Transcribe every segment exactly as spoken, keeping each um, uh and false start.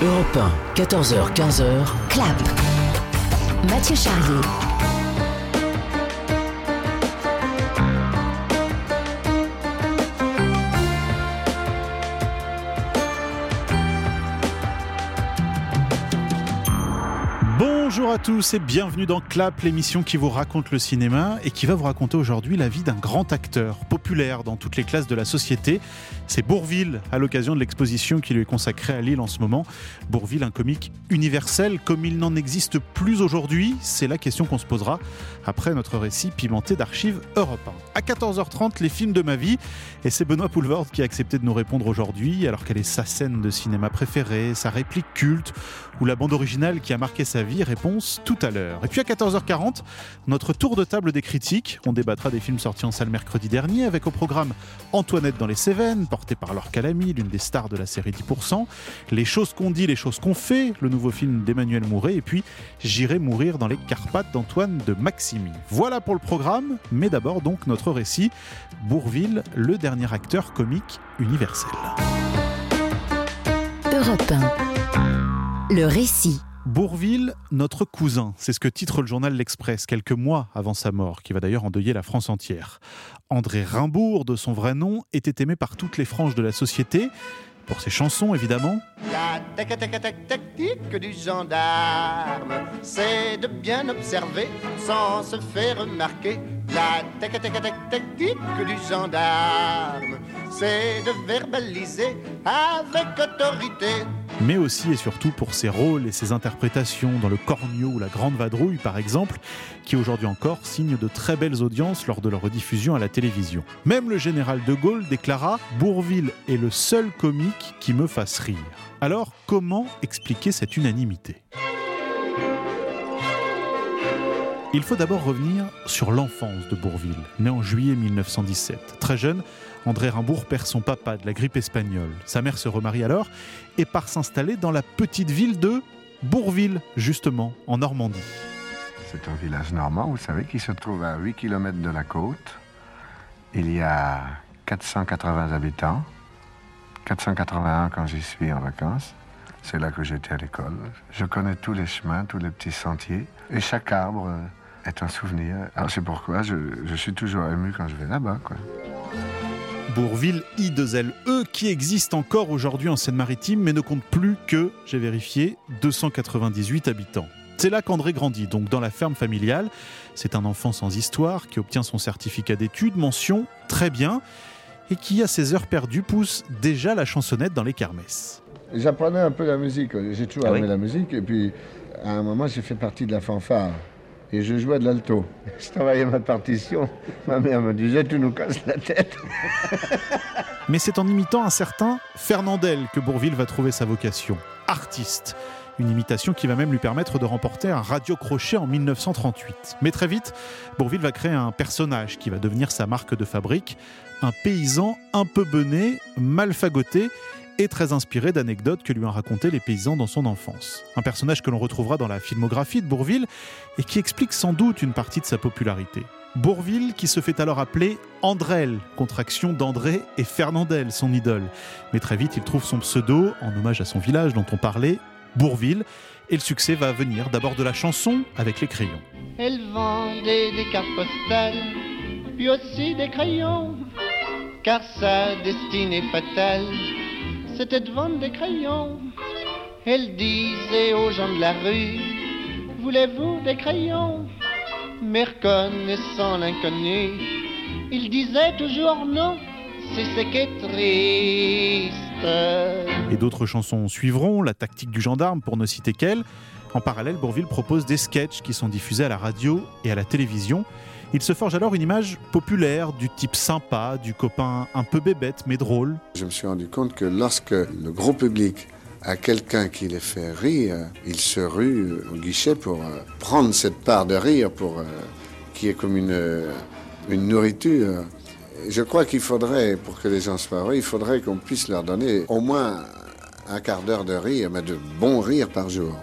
Europe un, quatorze heures quinze. Clap. Mathieu Charrier. Bonjour à tous et bienvenue dans Clap, l'émission qui vous raconte le cinéma et qui va vous raconter aujourd'hui la vie d'un grand acteur, populaire dans toutes les classes de la société. C'est Bourvil, à l'occasion de l'exposition qui lui est consacrée à Lille en ce moment. Bourvil, un comique universel comme il n'en existe plus aujourd'hui. C'est la question qu'on se posera après notre récit pimenté d'archives Europe un. À quatorze heures trente, les films de ma vie. Et c'est Benoît Poulvord qui a accepté de nous répondre aujourd'hui, alors quelle est sa scène de cinéma préférée, sa réplique culte ou la bande originale qui a marqué sa vie. Réponse tout à l'heure. Et puis à quatorze heures quarante, notre tour de table des critiques. On débattra des films sortis en salle mercredi dernier avec au programme Antoinette dans les Cévennes, portée par Laure Calamy, l'une des stars de la série dix pour cent. Les choses qu'on dit, les choses qu'on fait, le nouveau film d'Emmanuel Mouret. Et puis J'irai mourir dans les Carpates d'Antoine de Maximi. Voilà pour le programme, mais d'abord donc notre récit. Bourvil, le dernier acteur comique universel. Europe un. Le récit. Bourvil, notre cousin, c'est ce que titre le journal L'Express quelques mois avant sa mort, qui va d'ailleurs endeuiller la France entière. André Rimbourg, de son vrai nom, était aimé par toutes les franges de la société, pour ses chansons évidemment. La tactique du gendarme, c'est de bien observer sans se faire remarquer. La tactique du gendarme, c'est de verbaliser avec autorité. Mais aussi et surtout pour ses rôles et ses interprétations dans Le Cornio ou La Grande Vadrouille par exemple, qui aujourd'hui encore signent de très belles audiences lors de leur rediffusion à la télévision. Même le général de Gaulle déclara « Bourvil est le seul comique qui me fasse rire ». Alors comment expliquer cette unanimité ? Il faut d'abord revenir sur l'enfance de Bourvil, né en juillet mille neuf cent dix-sept. Très jeune, André Rimbourg perd son papa de la grippe espagnole. Sa mère se remarie alors et part s'installer dans la petite ville de Bourvil, justement, en Normandie. C'est un village normand, vous savez, qui se trouve à huit kilomètres de la côte. Il y a quatre cent quatre-vingts habitants, quatre cent quatre-vingt-un quand j'y suis en vacances. C'est là que j'étais à l'école. Je connais tous les chemins, tous les petits sentiers. Et chaque arbre est un souvenir. Alors c'est pourquoi je, je suis toujours ému quand je vais là-bas, quoi. Bourvil, I deux L E, qui existe encore aujourd'hui en Seine-Maritime, mais ne compte plus que, j'ai vérifié, deux cent quatre-vingt-dix-huit habitants. C'est là qu'André grandit, donc dans la ferme familiale. C'est un enfant sans histoire qui obtient son certificat d'études, mention très bien, et qui, à ses heures perdues, pousse déjà la chansonnette dans les kermesses. J'apprenais un peu la musique, j'ai toujours Ah aimé oui. la musique, et puis à un moment j'ai fait partie de la fanfare, et je jouais de l'alto. Je travaillais ma partition, ma mère me disait « tu nous casses la tête ». Mais c'est en imitant un certain Fernandel que Bourvil va trouver sa vocation, artiste. Une imitation qui va même lui permettre de remporter un radio-crochet en mille neuf cent trente-huit. Mais très vite, Bourvil va créer un personnage qui va devenir sa marque de fabrique, un paysan un peu bené, mal fagoté, et très inspiré d'anecdotes que lui ont racontées les paysans dans son enfance. Un personnage que l'on retrouvera dans la filmographie de Bourvil et qui explique sans doute une partie de sa popularité. Bourvil qui se fait alors appeler Andrel, contraction d'André et Fernandel, son idole. Mais très vite, il trouve son pseudo, en hommage à son village dont on parlait, Bourvil, et le succès va venir d'abord de la chanson avec les crayons. Elle vendait des cartes postales, puis aussi des crayons, car sa destinée fatale, c'était de vendre des crayons. Elle disait aux gens de la rue, voulez-vous des crayons? Mais reconnaissant l'inconnu, il disait toujours non, c'est ce qui est triste. Et d'autres chansons suivront, La tactique du gendarme pour ne citer qu'elle. En parallèle, Bourvil propose des sketchs qui sont diffusés à la radio et à la télévision. Il se forge alors une image populaire, du type sympa, du copain un peu bébête mais drôle. Je me suis rendu compte que lorsque le gros public a quelqu'un qui les fait rire, il se rue au guichet pour euh, prendre cette part de rire pour, euh, qui est comme une, euh, une nourriture. Je crois qu'il faudrait, pour que les gens soient heureux, il faudrait qu'on puisse leur donner au moins un quart d'heure de rire, mais de bons rires par jour.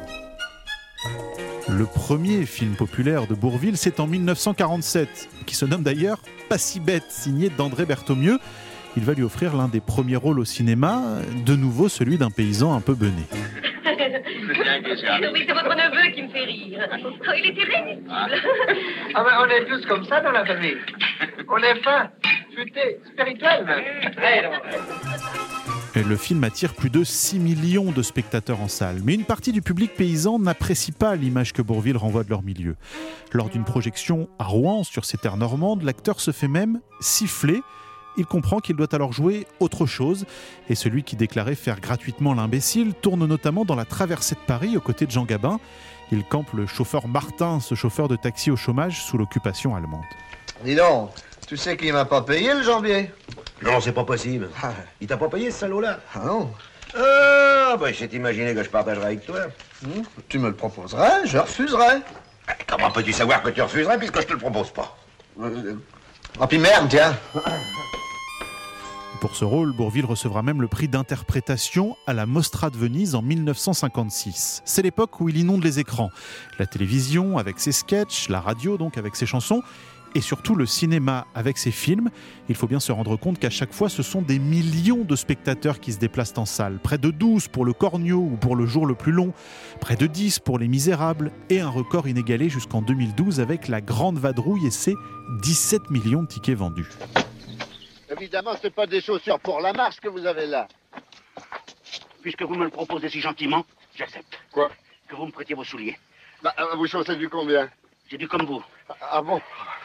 Le premier film populaire de Bourvil, c'est en mille neuf cent quarante-sept, qui se nomme d'ailleurs Pas si bête, signé d'André Berthaumieux. Il va lui offrir l'un des premiers rôles au cinéma, de nouveau celui d'un paysan un peu bené. C'est bien que ça. Oui, c'est votre neveu qui me fait rire. Oh, il est irrésistible. Ah. Ah ben, on est tous comme ça dans la famille. On est fin, futé, spirituel même. Hey, non. Et le film attire plus de six millions de spectateurs en salle. Mais une partie du public paysan n'apprécie pas l'image que Bourvil renvoie de leur milieu. Lors d'une projection à Rouen, sur ces terres normandes, l'acteur se fait même siffler. Il comprend qu'il doit alors jouer autre chose. Et celui qui déclarait faire gratuitement l'imbécile tourne notamment dans La Traversée de Paris aux côtés de Jean Gabin. Il campe le chauffeur Martin, ce chauffeur de taxi au chômage sous l'occupation allemande. Dis donc, tu sais qu'il m'a pas payé le janvier? Non, c'est pas possible. Ah. Il t'a pas payé, ce salaud-là? Ah non. Ah, bah, j'ai imaginé que je partagerais avec toi. Hum, tu me le proposerais, je refuserais. Comment peux-tu savoir que tu refuserais puisque je te le propose pas? Euh, ah, puis merde, tiens. Pour ce rôle, Bourvil recevra même le prix d'interprétation à la Mostra de Venise en mille neuf cent cinquante-six. C'est l'époque où il inonde les écrans. La télévision avec ses sketchs, la radio donc avec ses chansons, et surtout le cinéma avec ses films. Il faut bien se rendre compte qu'à chaque fois, ce sont des millions de spectateurs qui se déplacent en salle. Près de douze pour Le Cornio ou pour Le Jour le plus long, près de dix pour Les Misérables, et un record inégalé jusqu'en deux mille douze avec La Grande Vadrouille et ses dix-sept millions de tickets vendus. Évidemment, ce n'est pas des chaussures pour la marche que vous avez là. Puisque vous me le proposez si gentiment, j'accepte. Quoi? Que vous me prêtiez vos souliers. Bah, vous chaussez du combien? J'ai du comme vous. Ah, ah bon?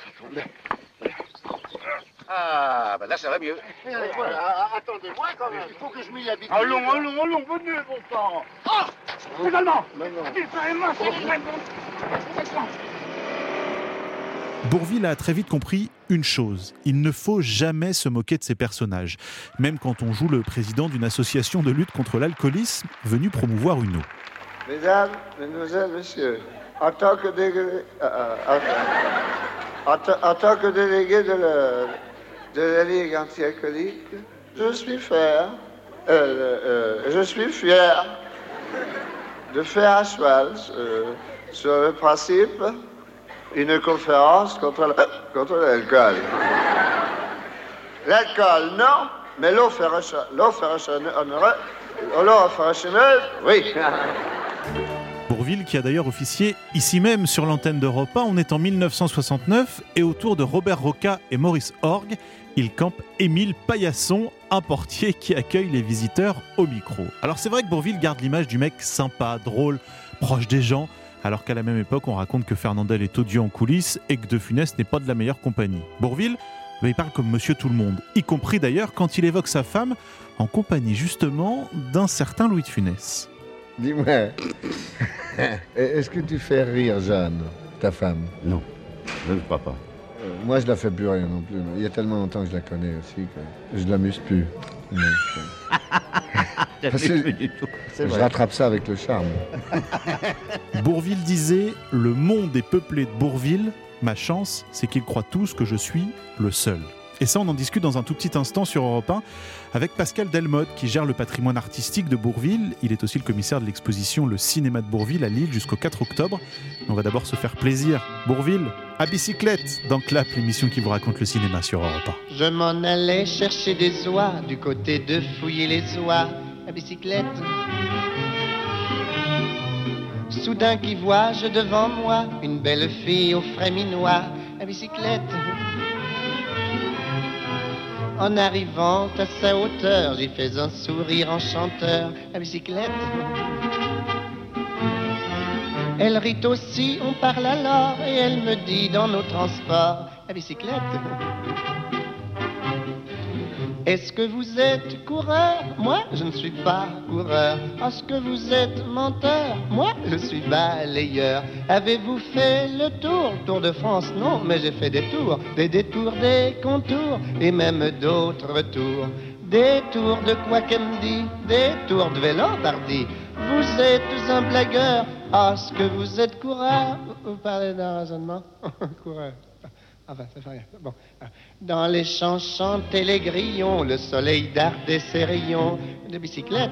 Ah, bah là, ça va mieux. Mais, voilà, attendez-moi quand même, il faut que je m'y habitue. Allons, allons, allons, venez, bon sang. Ah! Les Allemands! Bourvil a très vite compris une chose, il ne faut jamais se moquer de ses personnages, même quand on joue le président d'une association de lutte contre l'alcoolisme venu promouvoir une eau. Mesdames, mesdemoiselles, messieurs, en tant que délégué, euh, en, en, en tant que délégué de la, de la Ligue anti-alcoolique, je suis fier, euh, euh, je suis fier de faire à cheval euh, sur le principe une conférence contre, la, contre l'alcool. L'alcool, non, mais l'eau ferrocheneuse, oui. Bourvil, qui a d'ailleurs officié ici même sur l'antenne d'Europe un, on est en mille neuf cent soixante-neuf, et autour de Robert Roca et Maurice Orgue, il campe Émile Paillasson, un portier qui accueille les visiteurs au micro. Alors c'est vrai que Bourvil garde l'image du mec sympa, drôle, proche des gens, alors qu'à la même époque, on raconte que Fernandel est odieux en coulisses et que De Funès n'est pas de la meilleure compagnie. Bourvil, il parle comme monsieur tout le monde, y compris d'ailleurs quand il évoque sa femme en compagnie justement d'un certain Louis de Funès. Dis-moi, est-ce que tu fais rire Jeanne, ta femme? Non, je ne crois pas. Euh, moi, je la fais plus rire non plus. Il y a tellement longtemps que je la connais aussi que je ne l'amuse plus. Non, je... Parce que du tout. Je rattrape ça avec le charme. Bourvil disait « Le monde est peuplé de Bourvil. Ma chance, c'est qu'ils croient tous que je suis le seul. » Et ça, on en discute dans un tout petit instant sur Europe un avec Pascal Delmotte, qui gère le patrimoine artistique de Bourvil. Il est aussi le commissaire de l'exposition Le Cinéma de Bourvil à Lille jusqu'au quatre octobre. On va d'abord se faire plaisir. Bourvil, à bicyclette, dans Clap, l'émission qui vous raconte le cinéma sur Europe un. Je m'en allais chercher des oies du côté de fouiller les oies à bicyclette. Soudain qui vois-je devant moi une belle fille au frais minois à bicyclette. En arrivant à sa hauteur, j'y fais un sourire enchanteur à bicyclette. Elle rit aussi, on parle alors, et elle me dit dans nos transports à bicyclette. Est-ce que vous êtes coureur? Moi, je ne suis pas coureur. Est-ce que vous êtes menteur? Moi, je suis balayeur. Avez-vous fait le tour? Tour de France? Non, mais j'ai fait des tours, des détours, des contours, et même d'autres tours. Des tours de quoi qu'elle me dit? Des tours de Vélandardy. Vous êtes un blagueur. Est-ce que vous êtes coureur? Vous parlez d'un raisonnement? Coureur. Enfin, ça fait rien. Bon. Dans les champs chantaient les grillons, le soleil dardait ses rayons de bicyclette.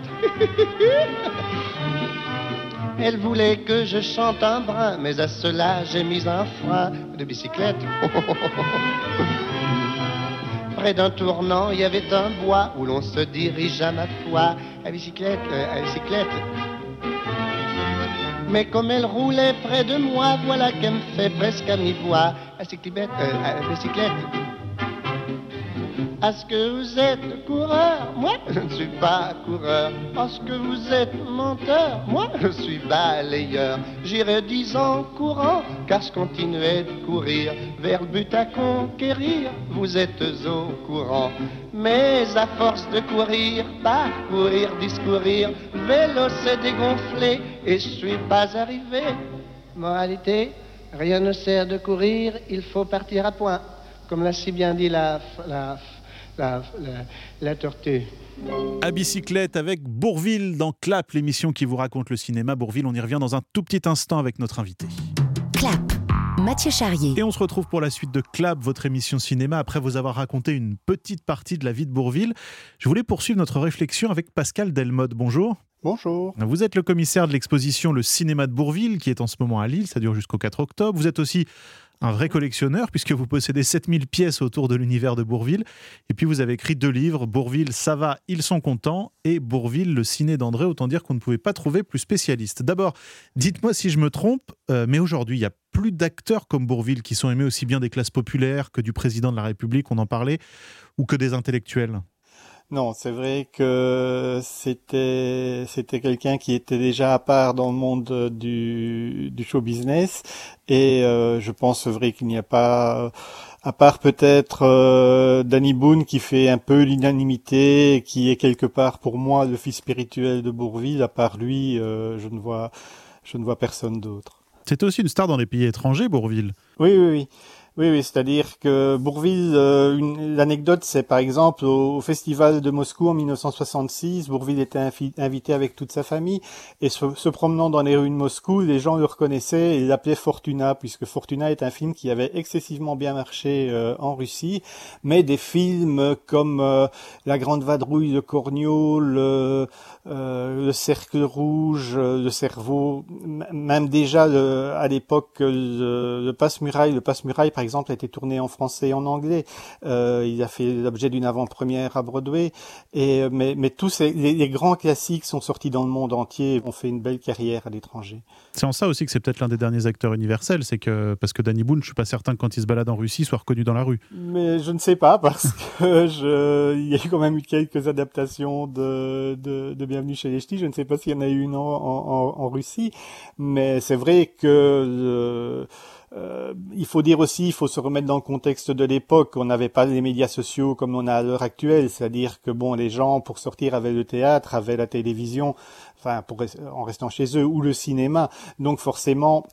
Elle voulait que je chante un brin, mais à cela j'ai mis un frein de bicyclette. Près d'un tournant, il y avait un bois où l'on se dirige à ma foi à bicyclette, à bicyclette. Mais comme elle roulait près de moi, voilà qu'elle me fait presque à mi-voix. À cyclette, euh, à bicyclette. Est-ce que vous êtes coureur? Moi, je ne suis pas coureur. Est-ce que vous êtes menteur? Moi, je suis balayeur. J'irai dix ans courant, car je continuais de courir vers le but à conquérir. Vous êtes au courant. Mais à force de courir, parcourir, discourir, vélo s'est dégonflé et je suis pas arrivé. Moralité, rien ne sert de courir, il faut partir à point. Comme l'a si bien dit la... la La, la, la tortue. À bicyclette avec Bourvil dans Clap, l'émission qui vous raconte le cinéma. Bourvil, on y revient dans un tout petit instant avec notre invité. Clap, Mathieu Charrier. Et on se retrouve pour la suite de Clap, votre émission cinéma, après vous avoir raconté une petite partie de la vie de Bourvil. Je voulais poursuivre notre réflexion avec Pascal Delmotte. Bonjour. Bonjour. Vous êtes le commissaire de l'exposition Le Cinéma de Bourvil, qui est en ce moment à Lille, ça dure jusqu'au quatre octobre. Vous êtes aussi un vrai collectionneur, puisque vous possédez sept mille pièces autour de l'univers de Bourvil. Et puis vous avez écrit deux livres, Bourvil, ça va, ils sont contents, et Bourvil, le ciné d'André, autant dire qu'on ne pouvait pas trouver plus spécialiste. D'abord, dites-moi si je me trompe, euh, mais aujourd'hui, il n'y a plus d'acteurs comme Bourvil qui sont aimés aussi bien des classes populaires que du président de la République, on en parlait, ou que des intellectuels. Non, c'est vrai que c'était c'était quelqu'un qui était déjà à part dans le monde du du show business et euh, je pense c'est vrai qu'il n'y a pas, à part peut-être euh, Danny Boone qui fait un peu l'unanimité, qui est quelque part pour moi le fils spirituel de Bourvil. À part lui, euh, je ne vois je ne vois personne d'autre. C'était aussi une star dans les pays étrangers, Bourvil. Oui, oui, oui. Oui, oui, c'est-à-dire que Bourvil, euh, une, l'anecdote, c'est par exemple au, au festival de Moscou en mille neuf cent soixante-six, Bourvil était infi, invité avec toute sa famille et se, se promenant dans les rues de Moscou, les gens le reconnaissaient et l'appelaient Fortuna, puisque Fortuna est un film qui avait excessivement bien marché euh, en Russie, mais des films comme euh, La Grande Vadrouille de Cornio, le, euh, le Cercle Rouge, le Cerveau, m- même déjà le, à l'époque le, le Passe-Muraille, le Passe-Muraille par exemple a été tourné en français et en anglais. Euh, il a fait l'objet d'une avant-première à Broadway. Et mais mais tous ces, les, les grands classiques sont sortis dans le monde entier, ont fait une belle carrière à l'étranger. C'est en ça aussi que c'est peut-être l'un des derniers acteurs universels, c'est que parce que Danny Boone, je suis pas certain que quand il se balade en Russie, soit reconnu dans la rue. Mais je ne sais pas parce que je, il y a quand même eu quelques adaptations de de, de Bienvenue chez les Ch'tis. Je ne sais pas s'il y en a eu une en en, en Russie, mais c'est vrai que le, Euh, il faut dire aussi, il faut se remettre dans le contexte de l'époque. On n'avait pas les médias sociaux comme on a à l'heure actuelle, c'est-à-dire que bon, les gens pour sortir avaient le théâtre, avaient la télévision, enfin pour en restant chez eux, ou le cinéma. Donc forcément,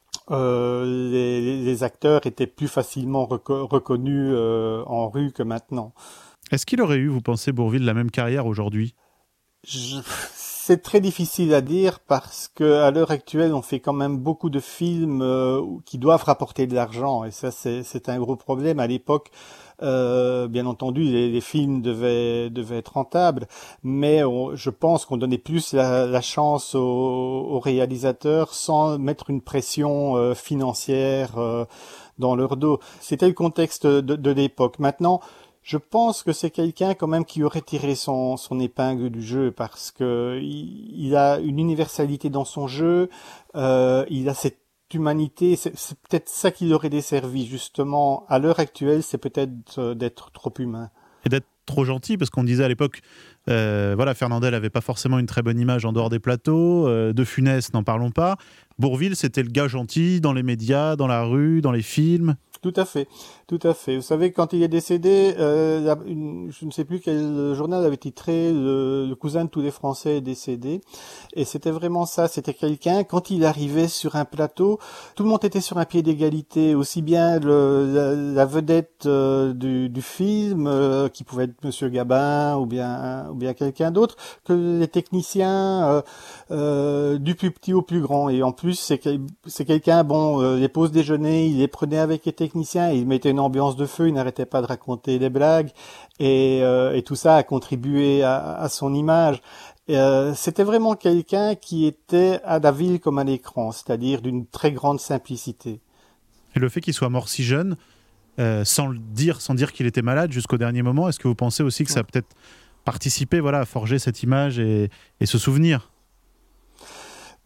euh, les, les acteurs étaient plus facilement reco- reconnus euh, en rue que maintenant. Est-ce qu'il aurait eu, vous pensez, Bourvil, la même carrière aujourd'hui ? Je... C'est très difficile à dire parce que à l'heure actuelle, on fait quand même beaucoup de films euh, qui doivent rapporter de l'argent et ça, c'est, c'est un gros problème. À l'époque, euh, bien entendu, les, les films devaient, devaient être rentables, mais on, je pense qu'on donnait plus la, la chance aux, aux réalisateurs sans mettre une pression euh, financière euh, dans leur dos. C'était le contexte de, de l'époque. Maintenant, je pense que c'est quelqu'un quand même qui aurait tiré son, son épingle du jeu parce que il, il a une universalité dans son jeu, euh, il a cette humanité, c'est, c'est peut-être ça qui l'aurait desservi justement. À l'heure actuelle, c'est peut-être euh, d'être trop humain. Et d'être trop gentil, parce qu'on disait à l'époque, euh, voilà, Fernandel n'avait pas forcément une très bonne image en dehors des plateaux, euh, de Funès, n'en parlons pas. Bourvil, c'était le gars gentil dans les médias, dans la rue, dans les films. Tout à fait, tout à fait. Vous savez, quand il est décédé, euh, la, une, je ne sais plus quel journal avait titré le, le cousin de tous les Français est décédé. Et c'était vraiment ça, c'était quelqu'un, quand il arrivait sur un plateau, tout le monde était sur un pied d'égalité, aussi bien le, la, la vedette euh, du, du film, euh, qui pouvait être Monsieur Gabin ou bien, ou bien quelqu'un d'autre, que les techniciens, euh, euh, du plus petit au plus grand. Et en plus, c'est, c'est quelqu'un, bon, euh, les pauses déjeuner, il les prenait avec les techniciens, il mettait une ambiance de feu, il n'arrêtait pas de raconter des blagues, et, euh, et tout ça a contribué à, à son image. Et, euh, c'était vraiment quelqu'un qui était à la ville comme à l'écran, c'est-à-dire d'une très grande simplicité. Et le fait qu'il soit mort si jeune, euh, sans le dire, sans dire qu'il était malade jusqu'au dernier moment, est-ce que vous pensez aussi que ça a peut-être participé, voilà, à forger cette image et, et ce souvenir ?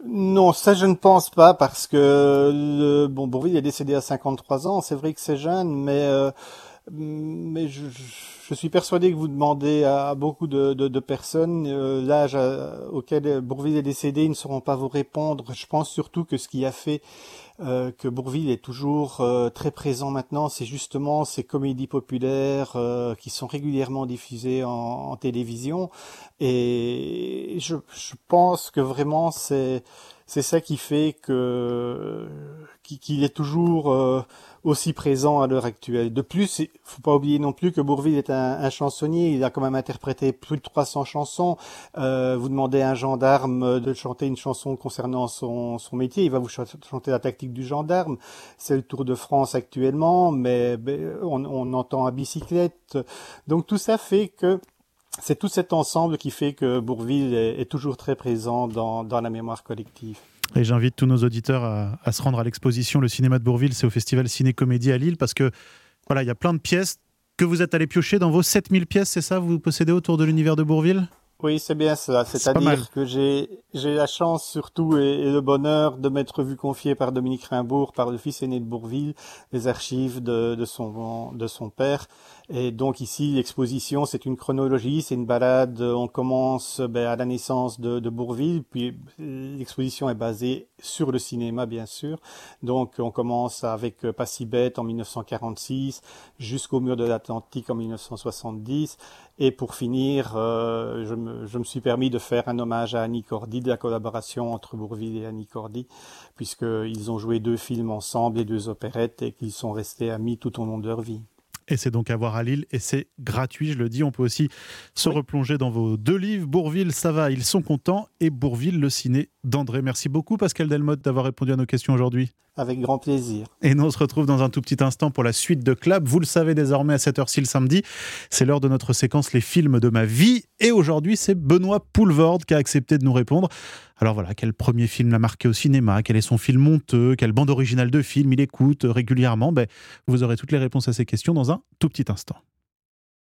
Non, ça je ne pense pas parce que le, bon, Bourvil est décédé à cinquante-trois ans. C'est vrai que c'est jeune, mais euh, mais je, je suis persuadé que vous demandez à beaucoup de, de, de personnes euh, l'âge à, auquel Bourvil est décédé, ils ne sauront pas vous répondre. Je pense surtout que ce qui a fait euh, que Bourvil est toujours euh, très présent maintenant, c'est justement ces comédies populaires euh, qui sont régulièrement diffusées en, en télévision. Et je, je pense que vraiment c'est c'est ça qui fait que qu'il est toujours euh, aussi présent à l'heure actuelle. De plus, il faut pas oublier non plus que Bourvil est un, un chansonnier. Il a quand même interprété plus de trois cents chansons. Euh, vous demandez à un gendarme de chanter une chanson concernant son, son métier, il va vous chanter la tactique du gendarme. C'est le Tour de France actuellement, mais, mais on, on entend à bicyclette. Donc tout ça fait que c'est tout cet ensemble qui fait que Bourvil est, est toujours très présent dans, dans la mémoire collective. Et j'invite tous nos auditeurs à, à se rendre à l'exposition Le Cinéma de Bourvil, c'est au Festival Ciné-Comédie à Lille, parce que voilà, il y a plein de pièces que vous êtes allés piocher dans vos sept mille pièces, c'est ça, vous possédez autour de l'univers de Bourvil ? Oui, c'est bien ça. C'est-à-dire que j'ai j'ai la chance surtout et, et le bonheur de m'être vu confier par Dominique Rimbaud, par le fils aîné de Bourvil, les archives de, de son de son père. Et donc ici, l'exposition, c'est une chronologie, c'est une balade. On commence ben, à la naissance de, de Bourvil, puis l'exposition est basée sur le cinéma, bien sûr. Donc on commence avec Pas si bête en dix-neuf cent quarante-six, jusqu'au Mur de l'Atlantique en dix-neuf cent soixante-dix. Et pour finir, euh, je, me, je me suis permis de faire un hommage à Annie Cordy, de la collaboration entre Bourvil et Annie Cordy, puisqu'ils ont joué deux films ensemble et deux opérettes et qu'ils sont restés amis tout au long de leur vie. Et c'est donc à voir à Lille, et c'est gratuit, je le dis. On peut aussi se oui. replonger dans vos deux livres, Bourvil, ça va, ils sont contents, et Bourvil, le ciné d'André. Merci beaucoup Pascal Delmotte d'avoir répondu à nos questions aujourd'hui. Avec grand plaisir. Et nous on se retrouve dans un tout petit instant pour la suite de Clap. Vous le savez désormais à cette heure-ci le samedi, c'est l'heure de notre séquence Les films de ma vie. Et aujourd'hui c'est Benoît Poulvorde qui a accepté de nous répondre. Alors voilà, quel premier film l'a marqué au cinéma, quel est son film honteux, quelle bande originale de film il écoute régulièrement. Ben, vous aurez toutes les réponses à ces questions dans un tout petit instant.